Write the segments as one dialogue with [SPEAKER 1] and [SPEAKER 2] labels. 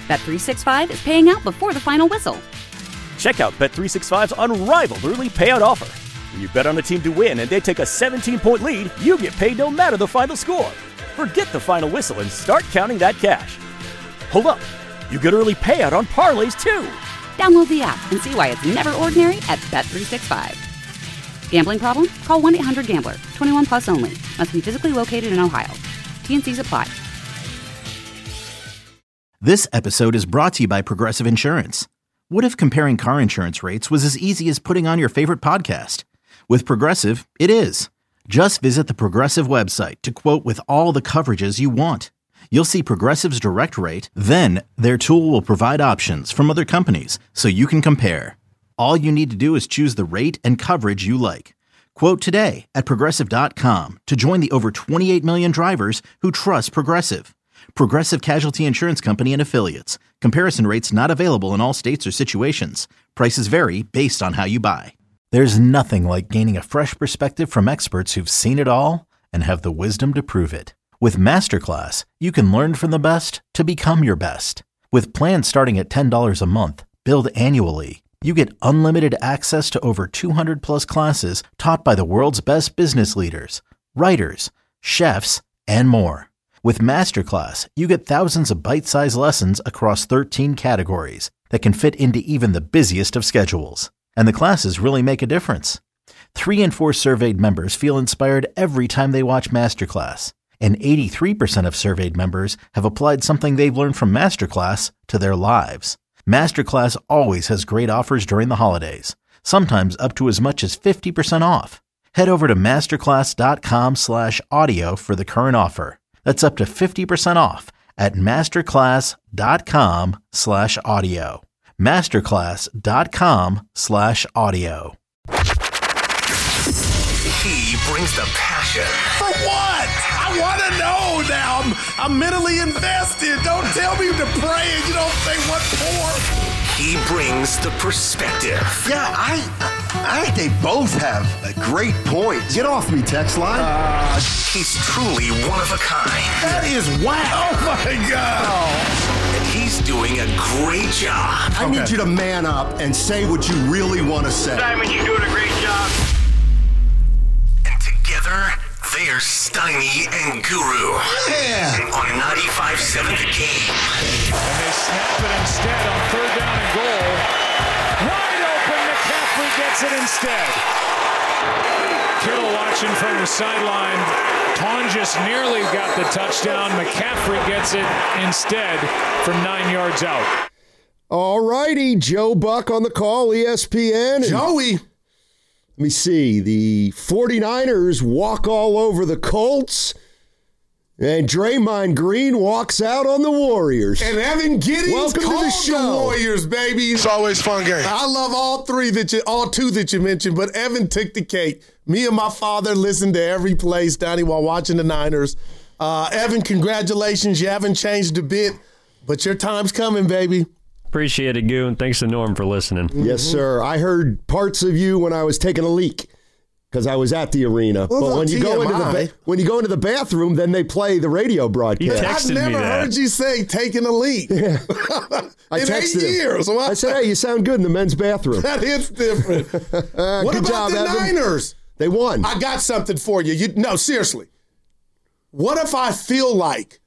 [SPEAKER 1] Bet365 is paying out before the final whistle.
[SPEAKER 2] Check out Bet365's unrivaled early payout offer. When you bet on a team to win and they take a 17-point lead, you get paid no matter the final score. Forget the final whistle and start counting that cash. Hold up. You get early payout on parlays, too.
[SPEAKER 1] Download the app and see why it's never ordinary at Bet365. Gambling problem? Call 1-800-GAMBLER. 21 plus only. Must be physically located in Ohio. T&Cs apply.
[SPEAKER 3] This episode is brought to you by Progressive Insurance. What if comparing car insurance rates was as easy as putting on your favorite podcast? With Progressive, it is. Just visit the Progressive website to quote with all the coverages you want. You'll see Progressive's direct rate, then their tool will provide options from other companies so you can compare. All you need to do is choose the rate and coverage you like. Quote today at Progressive.com to join the over 28 million drivers who trust Progressive. Progressive Casualty Insurance Company and Affiliates. Comparison rates not available in all states or situations. Prices vary based on how you buy. There's nothing like gaining a fresh perspective from experts who've seen it all and have the wisdom to prove it. With Masterclass, you can learn from the best to become your best. With plans starting at $10 a month, billed annually, you get unlimited access to over 200 plus classes taught by the world's best business leaders, writers, chefs, and more. With Masterclass, you get thousands of bite-sized lessons across 13 categories that can fit into even the busiest of schedules. And the classes really make a difference. 3 in 4 surveyed members feel inspired every time they watch Masterclass. And 83% of surveyed members have applied something they've learned from Masterclass to their lives. Masterclass always has great offers during the holidays, sometimes up to as much as 50% off. Head over to masterclass.com/audio for the current offer. That's up to 50% off at masterclass.com/audio. Masterclass.com/audio.
[SPEAKER 4] He brings the passion.
[SPEAKER 5] For what? I want to know now. I'm mentally invested. Don't tell me to pray and you don't say what for.
[SPEAKER 4] He brings the perspective.
[SPEAKER 6] Yeah, I think they both have a great point. Get off me, text line.
[SPEAKER 4] He's truly one of a kind.
[SPEAKER 5] That is wow. Oh, my God.
[SPEAKER 4] And he's doing a great job.
[SPEAKER 6] I need you to man up and say what you really want to say.
[SPEAKER 7] Diamond, you're doing a great job.
[SPEAKER 4] And together, they're Steiny and Guru.
[SPEAKER 5] Yeah.
[SPEAKER 4] On 95.7 The Game.
[SPEAKER 8] And they snap it instead on 3rd down and goal. Wide open, McCaffrey gets it instead. Kittle watching from the sideline. Tonjes nearly got the touchdown. McCaffrey gets it instead from 9 yards out.
[SPEAKER 9] All righty, Joe Buck on the call, ESPN.
[SPEAKER 5] Joey.
[SPEAKER 9] Let me see. The 49ers walk all over the Colts. And Draymond Green walks out on the Warriors.
[SPEAKER 5] And Evan Giddings
[SPEAKER 9] Welcome to the show.
[SPEAKER 5] the Warriors, baby.
[SPEAKER 10] It's always fun game.
[SPEAKER 5] I love all two that you mentioned, but Evan took the cake. Me and my father listened to every play, Stoney, while watching the Niners. Evan, congratulations. You haven't changed a bit, but your time's coming, baby.
[SPEAKER 11] Appreciate it, Goo, and thanks to Norm for listening.
[SPEAKER 9] Yes, sir. I heard parts of you when I was taking a leak because I was at the arena.
[SPEAKER 5] Well,
[SPEAKER 9] but when you go into the bathroom, then they play the radio broadcast.
[SPEAKER 5] I've never heard you say taking a leak.
[SPEAKER 9] Yeah. I
[SPEAKER 5] in 8
[SPEAKER 9] texted him.
[SPEAKER 5] years.
[SPEAKER 9] I said, hey, you sound good in the men's bathroom.
[SPEAKER 5] That is different. What
[SPEAKER 9] good
[SPEAKER 5] about
[SPEAKER 9] job,
[SPEAKER 5] the
[SPEAKER 9] Evan.
[SPEAKER 5] Niners?
[SPEAKER 9] They won.
[SPEAKER 5] I got something for you. No, seriously. What if I feel like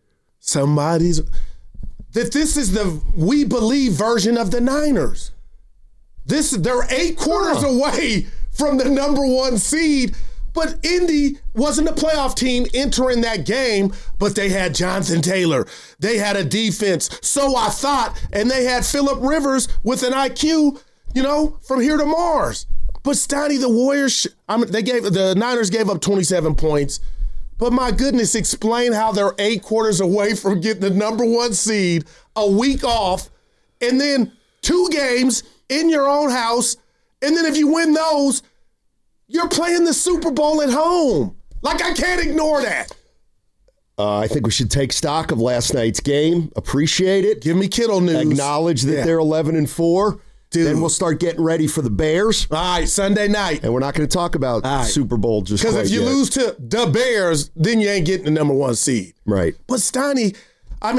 [SPEAKER 5] that this is the we believe version of the Niners? They're 8 quarters away from the number 1 seed, but Indy wasn't a playoff team entering that game, but they had Jonathan Taylor. They had a defense, so I thought, and they had Phillip Rivers with an IQ, from here to Mars. But Stoney, the Warriors, the Niners gave up 27 points. But my goodness, explain how they're 8 quarters away from getting the number 1 seed, a week off, and then 2 games in your own house. And then if you win those, you're playing the Super Bowl at home. Like, I can't ignore that.
[SPEAKER 9] I think we should take stock of last night's game, appreciate it.
[SPEAKER 5] Give me Kittle news.
[SPEAKER 9] Acknowledge that they're 11-4.
[SPEAKER 5] Dude.
[SPEAKER 9] Then we'll start getting ready for the Bears.
[SPEAKER 5] All right, Sunday night.
[SPEAKER 9] And we're not going to talk about Super Bowl just
[SPEAKER 5] because if you
[SPEAKER 9] yet.
[SPEAKER 5] lose to the Bears, then you ain't getting the number 1 seed.
[SPEAKER 9] Right.
[SPEAKER 5] But Stoney,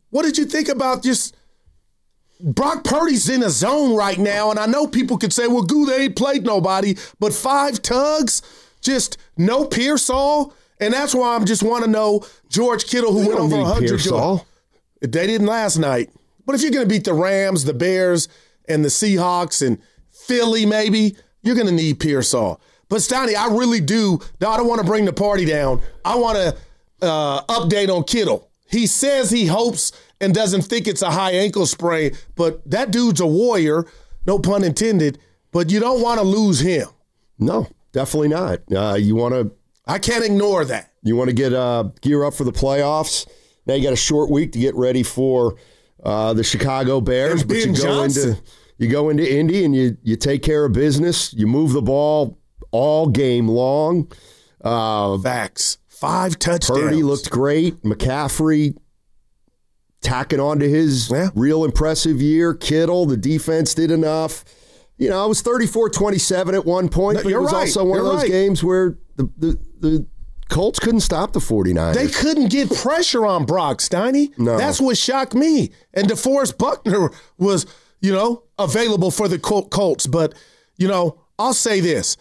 [SPEAKER 5] what did you think about just Brock Purdy's in a zone right now, and I know people could say, well, they ain't played nobody, but 5 tugs, just no Pearsall, and that's why I just want to know George Kittle, who went over 100 yards. They didn't last night. But if you're going to beat the Rams, the Bears, and the Seahawks, and Philly maybe, you're going to need Pearsall. But, Steiny, I really do. I don't want to bring the party down. I want to update on Kittle. He says he hopes and doesn't think it's a high ankle sprain, but that dude's a warrior, no pun intended, but you don't want to lose him.
[SPEAKER 9] No, definitely not.
[SPEAKER 5] I can't ignore that.
[SPEAKER 9] You want to get gear up for the playoffs. Now you got a short week to get ready for the Chicago Bears, but you go into Indy and you take care of business. You move the ball all game long.
[SPEAKER 5] Facts. 5 touchdowns.
[SPEAKER 9] Purdy looked great. McCaffrey tacking on to his real impressive year. Kittle, the defense did enough. It was 34-27 at one point, but it was also one of those games where the Colts couldn't stop the 49ers.
[SPEAKER 5] They couldn't get pressure on Brock, Steiny.
[SPEAKER 9] No.
[SPEAKER 5] That's what shocked me. And DeForest Buckner was, available for the Colts. But, I'll say this.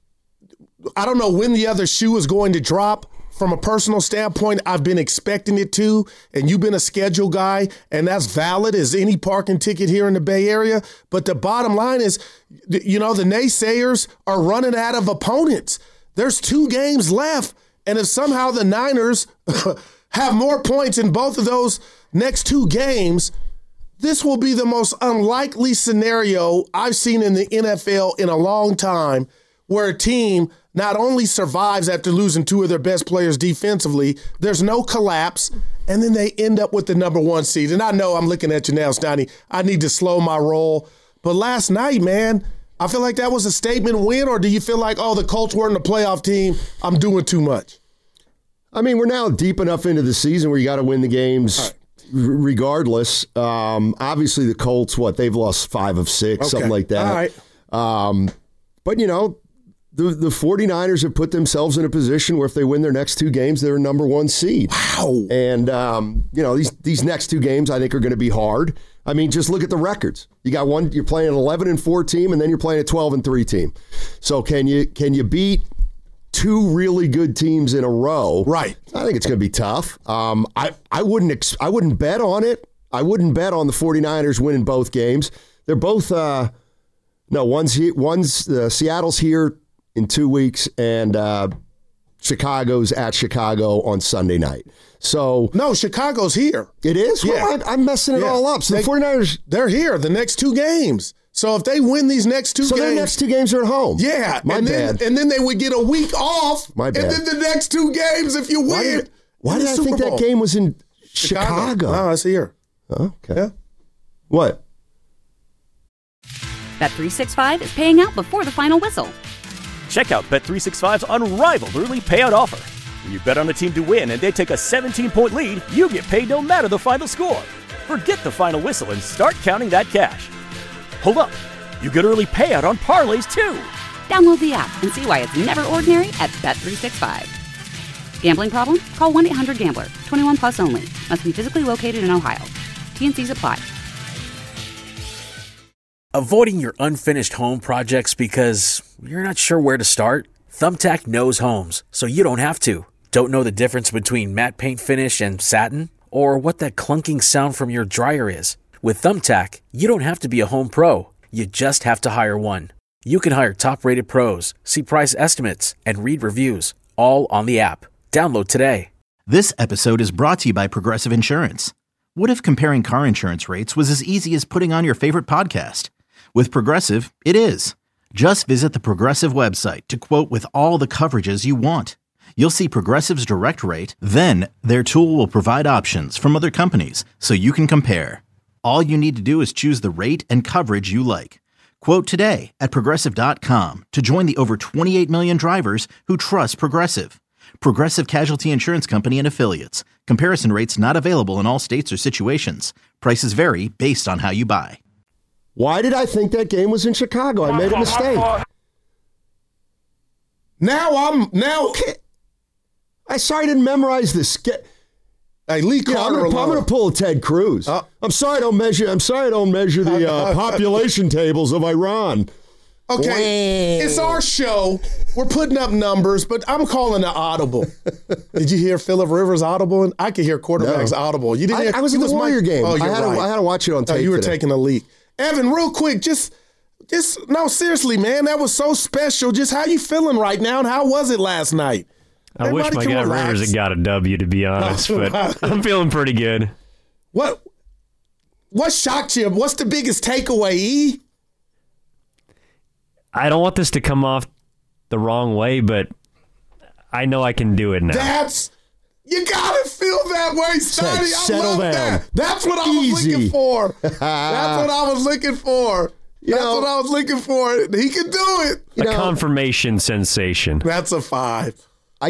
[SPEAKER 5] I don't know when the other shoe is going to drop. From a personal standpoint, I've been expecting it to, and you've been a schedule guy, and that's valid as any parking ticket here in the Bay Area. But the bottom line is, the naysayers are running out of opponents. There's 2 games left, and if somehow the Niners have more points in both of those next 2 games, this will be the most unlikely scenario I've seen in the NFL in a long time, where a team not only survives after losing 2 of their best players defensively, there's no collapse, and then they end up with the number 1 seed. And I know I'm looking at you now, Steiny. I need to slow my roll. But last night, man, I feel like that was a statement win, or do you feel like, the Colts weren't a playoff team, I'm doing too much?
[SPEAKER 9] I mean, we're now deep enough into the season where you got to win the games regardless. Obviously, the Colts, they've lost 5 of 6, something like that.
[SPEAKER 5] All right.
[SPEAKER 9] But, the 49ers have put themselves in a position where if they win their next 2 games, they're a number 1 seed.
[SPEAKER 5] Wow.
[SPEAKER 9] And, these next 2 games I think are going to be hard. I mean, just look at the records. You got one, you're playing an 11-4 team, and then you're playing a 12-3 team. So can you beat 2 really good teams in a row?
[SPEAKER 5] Right.
[SPEAKER 9] I think it's going to be tough. I wouldn't bet on it. I wouldn't bet on the 49ers winning both games. They're both one's Seattle's here in 2 weeks, and Chicago's at Chicago on Sunday night. So
[SPEAKER 5] no, Chicago's here.
[SPEAKER 9] It is?
[SPEAKER 5] Yeah.
[SPEAKER 9] Well, I'm messing it all up. So the 49ers,
[SPEAKER 5] they're here the next 2 games. So if they win these next 2 games.
[SPEAKER 9] So their next 2 games are at home.
[SPEAKER 5] Yeah.
[SPEAKER 9] My bad.
[SPEAKER 5] And then they would get a week off.
[SPEAKER 9] My bad.
[SPEAKER 5] And then the next 2 games if you win.
[SPEAKER 9] Why did I think that game was in Chicago?
[SPEAKER 5] No, it's here.
[SPEAKER 9] Okay.
[SPEAKER 5] Yeah.
[SPEAKER 9] What?
[SPEAKER 1] Bet365 is paying out before the final whistle.
[SPEAKER 2] Check out Bet365's unrivaled early payout offer. When you bet on a team to win and they take a 17-point lead, you get paid no matter the final score. Forget the final whistle and start counting that cash. Hold up. You get early payout on parlays, too.
[SPEAKER 1] Download the app and see why it's never ordinary at Bet365. Gambling problem? Call 1-800-GAMBLER. 21 plus only. Must be physically located in Ohio. T&Cs apply.
[SPEAKER 7] Avoiding your unfinished home projects because you're not sure where to start? Thumbtack knows homes, so you don't have to. Don't know the difference between matte paint finish and satin? Or what that clunking sound from your dryer is? With Thumbtack, you don't have to be a home pro. You just have to hire one. You can hire top-rated pros, see price estimates, and read reviews, all on the app. Download today.
[SPEAKER 3] This episode is brought to you by Progressive Insurance. What if comparing car insurance rates was as easy as putting on your favorite podcast? With Progressive, it is. Just visit the Progressive website to quote with all the coverages you want. You'll see Progressive's direct rate, then their tool will provide options from other companies so you can compare. All you need to do is choose the rate and coverage you like. Quote today at Progressive.com to join the over 28 million drivers who trust Progressive. Progressive Casualty Insurance Company and Affiliates. Comparison rates not available in all states or situations. Prices vary based on how you buy.
[SPEAKER 9] Why did I think that game was in Chicago? I made a mistake.
[SPEAKER 5] Now
[SPEAKER 9] I sorry I didn't memorize this.
[SPEAKER 5] Hey, Lee Carter.
[SPEAKER 9] I'm going to pull a Ted Cruz. I'm sorry I don't measure the population tables of Iran.
[SPEAKER 5] Okay, it's our show. We're putting up numbers, but I'm calling it audible. Did you hear Phillip Rivers audible? I could hear quarterbacks audible. You didn't hear?
[SPEAKER 9] I was in the Warrior game.
[SPEAKER 5] Oh, you're
[SPEAKER 9] I had to watch it on tape.
[SPEAKER 5] You were
[SPEAKER 9] today.
[SPEAKER 5] taking a leak. Evan, real quick, just no, seriously, man, that was so special. Just how you feeling right now, and how was it last night?
[SPEAKER 11] I wish my guy Rivers had got a W, to be honest, but I'm feeling pretty good.
[SPEAKER 5] What shocked you? What's the biggest takeaway, E?
[SPEAKER 11] I don't want this to come off the wrong way, but I know I can do it now.
[SPEAKER 5] You gotta feel that way, Steiny.
[SPEAKER 9] Settle down.
[SPEAKER 5] That. That's what I was looking for. That's what I was looking for. What I was looking for. He can do it.
[SPEAKER 11] A confirmation sensation.
[SPEAKER 5] That's a 5.
[SPEAKER 9] I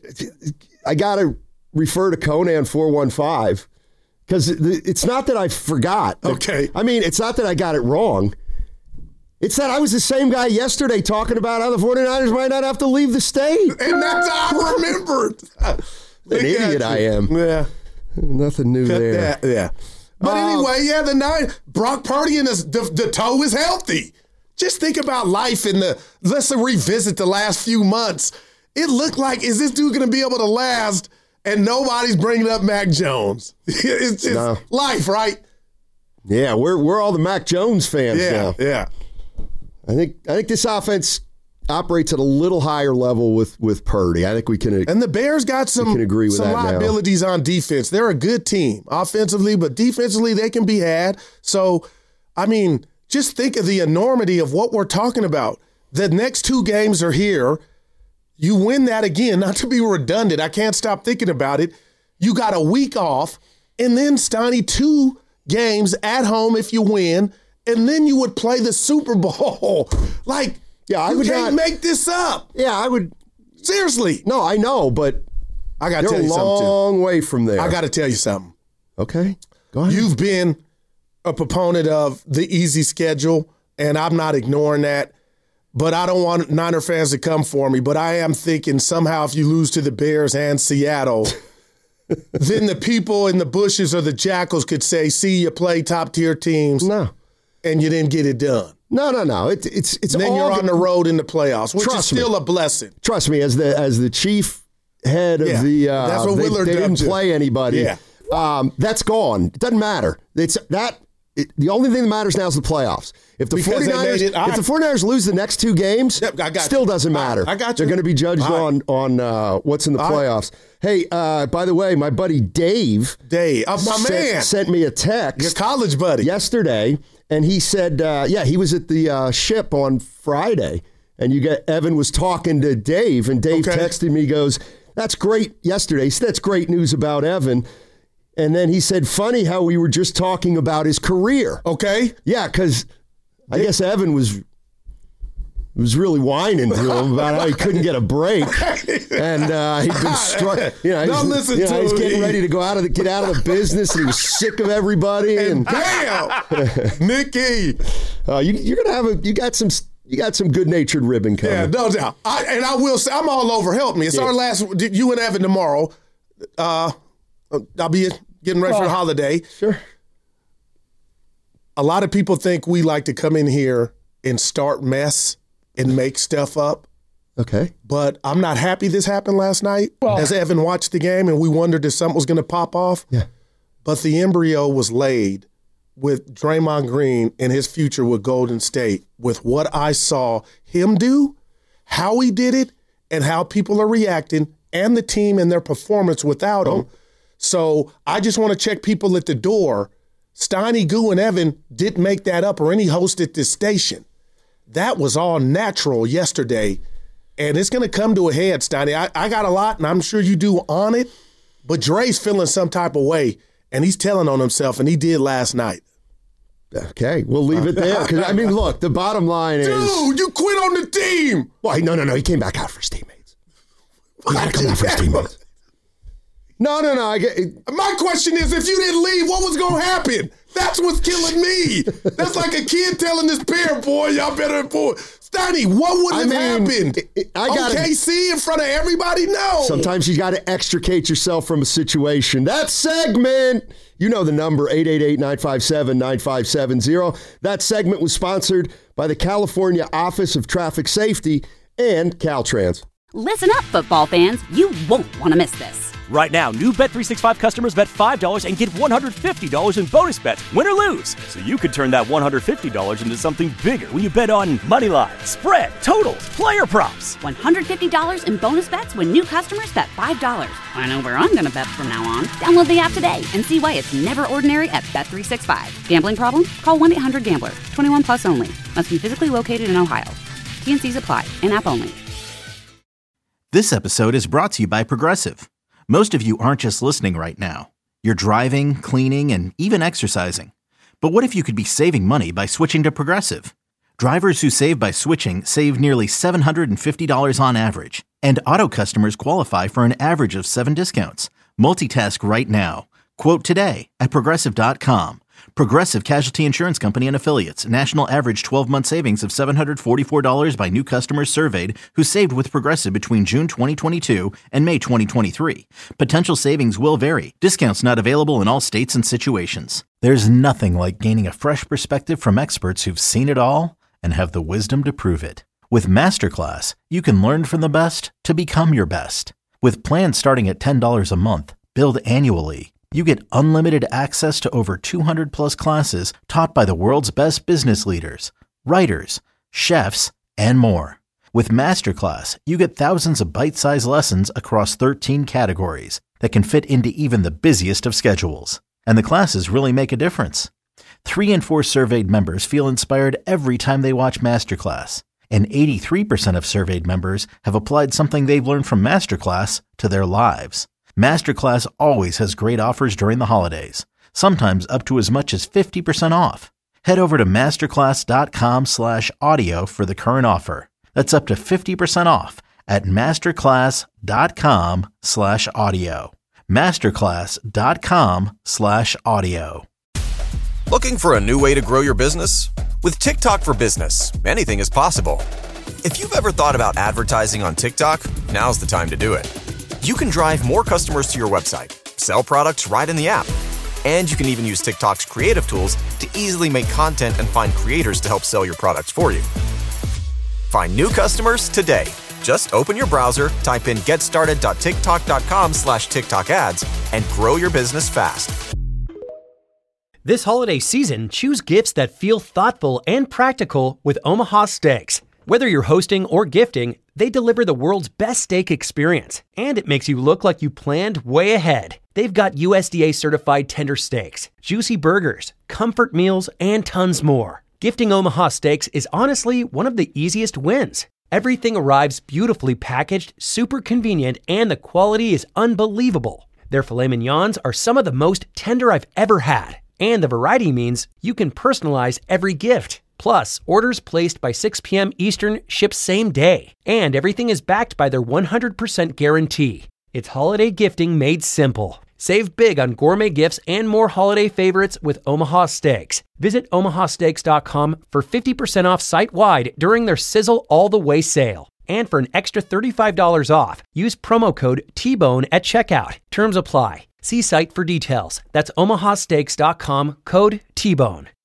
[SPEAKER 9] gotta refer to Conan 415 because it's not that I forgot.
[SPEAKER 5] Okay.
[SPEAKER 9] I mean, it's not that I got it wrong. It's that I was the same guy yesterday talking about how the 49ers might not have to leave the state.
[SPEAKER 5] And that's how I remembered.
[SPEAKER 9] An idiot I am.
[SPEAKER 5] Yeah.
[SPEAKER 9] Nothing new there.
[SPEAKER 5] Yeah. But anyway, the Brock Purdy and the toe is healthy. Just think about life let's revisit the last few months. It looked like, is this dude going to be able to last? And nobody's bringing up Mac Jones. It's just life, right?
[SPEAKER 9] Yeah, we're all the Mac Jones fans now.
[SPEAKER 5] Yeah.
[SPEAKER 9] I think this offense operates at a little higher level with Purdy. I think we can.
[SPEAKER 5] And the Bears got some liabilities on defense. They're a good team offensively, but defensively they can be had. So, I mean, just think of the enormity of what we're talking about. The next 2 games are here. You win that again, not to be redundant. I can't stop thinking about it. You got a week off, and then, Steiny, 2 games at home if you win, and then you would play the Super Bowl. You can't make this up.
[SPEAKER 9] Yeah, I would.
[SPEAKER 5] Seriously.
[SPEAKER 9] No, I know, but
[SPEAKER 5] I got to tell you something,
[SPEAKER 9] too. A long way from there.
[SPEAKER 5] I got to tell you something.
[SPEAKER 9] Okay, go ahead.
[SPEAKER 5] You've been a proponent of the easy schedule, and I'm not ignoring that. But I don't want Niner fans to come for me. But I am thinking somehow if you lose to the Bears and Seattle, then the people in the bushes or the Jackals could say, see, you play top-tier teams.
[SPEAKER 9] No.
[SPEAKER 5] And you didn't get it done.
[SPEAKER 9] No. It's
[SPEAKER 5] and then you're on the road in the playoffs, which is still a blessing.
[SPEAKER 9] Trust me, as the chief head of
[SPEAKER 5] that's what Willard
[SPEAKER 9] they didn't play anybody.
[SPEAKER 5] Yeah.
[SPEAKER 9] That's gone. It doesn't matter. The only thing that matters now is the playoffs. If the 49ers lose the next 2 games, still doesn't matter.
[SPEAKER 5] I got you.
[SPEAKER 9] They're going to be judged on what's in the playoffs. Hey, by the way, my buddy Dave, sent me a text.
[SPEAKER 5] Your college buddy.
[SPEAKER 9] Yesterday, and he said, he was at the ship on Friday, and Evan was talking to Dave, and Dave texted me, goes, that's great yesterday. He said, that's great news about Evan. And then he said, funny how we were just talking about his career.
[SPEAKER 5] Okay.
[SPEAKER 9] Yeah, because I guess Evan was really whining to him about how he couldn't get a break. And he'd been struck. He's getting ready to get out of the business, and he was sick of everybody. And
[SPEAKER 5] damn, Nicky,
[SPEAKER 9] you got some good-natured ribbon coming.
[SPEAKER 5] Yeah, no doubt. I will say, I'm all over. Help me. It's our last. You and Evan tomorrow. I'll be getting ready for the holiday.
[SPEAKER 9] Sure.
[SPEAKER 5] A lot of people think we like to come in here and start mess and make stuff up.
[SPEAKER 9] Okay.
[SPEAKER 5] But I'm not happy this happened last night. As Evan watched the game and we wondered if something was going to pop off.
[SPEAKER 9] Yeah.
[SPEAKER 5] But the embryo was laid with Draymond Green and his future with Golden State with what I saw him do, how he did it, and how people are reacting, and the team and their performance without him. So I just want to check people at the door. Steiny, Goo, and Evan didn't make that up or any host at this station. That was all natural yesterday, and it's going to come to a head, Steiny. I got a lot, and I'm sure you do on it, but Dre's feeling some type of way, and he's telling on himself, and he did last night.
[SPEAKER 9] Okay, we'll leave it there. Because I mean, look, the bottom line is...
[SPEAKER 5] Dude, you quit on the team!
[SPEAKER 9] Well, no. He came back out for his teammates. He got to come out for his teammates. No.
[SPEAKER 5] My question is, if you didn't leave, what was going to happen? That's what's killing me. That's like a kid telling his parent, boy, y'all better afford. Steiny, what would have happened? KC in front of everybody? No.
[SPEAKER 9] Sometimes you got to extricate yourself from a situation. That segment, you know the number, 888-957-9570. That segment was sponsored by the California Office of Traffic Safety and Caltrans.
[SPEAKER 1] Listen up, football fans. You won't want to miss this.
[SPEAKER 2] Right now, new Bet365 customers bet $5 and get $150 in bonus bets, win or lose. So you could turn that $150 into something bigger when you bet on moneyline, spread, totals, player props.
[SPEAKER 1] $150 in bonus bets when new customers bet $5. I know where I'm going to bet from now on. Download the app today and see why it's never ordinary at Bet365. Gambling problem? Call 1-800-GAMBLER. 21 plus only. Must be physically located in Ohio. T&Cs apply. In-app only.
[SPEAKER 3] This episode is brought to you by Progressive. Most of you aren't just listening right now. You're driving, cleaning, and even exercising. But what if you could be saving money by switching to Progressive? Drivers who save by switching save nearly $750 on average. And auto customers qualify for an average of 7 discounts. Multitask right now. Quote today at Progressive.com. Progressive Casualty Insurance Company and Affiliates. National average 12-month savings of $744 by new customers surveyed who saved with Progressive between June 2022 and May 2023. Potential savings will vary. Discounts not available in all states and situations. There's nothing like gaining a fresh perspective from experts who've seen it all and have the wisdom to prove it. With Masterclass, you can learn from the best to become your best. With plans starting at $10 a month, billed annually, you get unlimited access to over 200 plus classes taught by the world's best business leaders, writers, chefs, and more. With Masterclass, you get thousands of bite-sized lessons across 13 categories that can fit into even the busiest of schedules. And the classes really make a difference. 3 in 4 surveyed members feel inspired every time they watch Masterclass. And 83% of surveyed members have applied something they've learned from Masterclass to their lives. Masterclass always has great offers during the holidays, sometimes up to as much as 50% off. Head over to masterclass.com/audio for the current offer. That's up to 50% off at masterclass.com/audio. Masterclass.com/audio.
[SPEAKER 10] Looking for a new way to grow your business? With TikTok for Business, anything is possible. If you've ever thought about advertising on TikTok, now's the time to do it. You can drive more customers to your website, sell products right in the app, and you can even use TikTok's creative tools to easily make content and find creators to help sell your products for you. Find new customers today. Just open your browser, type in getstarted.tiktok.com/TikTok ads, and grow your business fast.
[SPEAKER 12] This holiday season, choose gifts that feel thoughtful and practical with Omaha Steaks. Whether you're hosting or gifting, they deliver the world's best steak experience, and it makes you look like you planned way ahead. They've got USDA certified tender steaks, juicy burgers, comfort meals, and tons more. Gifting Omaha Steaks is honestly one of the easiest wins. Everything arrives beautifully packaged, super convenient, and the quality is unbelievable. Their filet mignons are some of the most tender I've ever had, and the variety means you can personalize every gift. Plus, orders placed by 6 p.m. Eastern ship same day, and everything is backed by their 100% guarantee. It's holiday gifting made simple. Save big on gourmet gifts and more holiday favorites with Omaha Steaks. Visit omahasteaks.com for 50% off site-wide during their Sizzle All the Way sale. And for an extra $35 off, use promo code TBONE at checkout. Terms apply. See site for details. That's omahasteaks.com, code TBONE.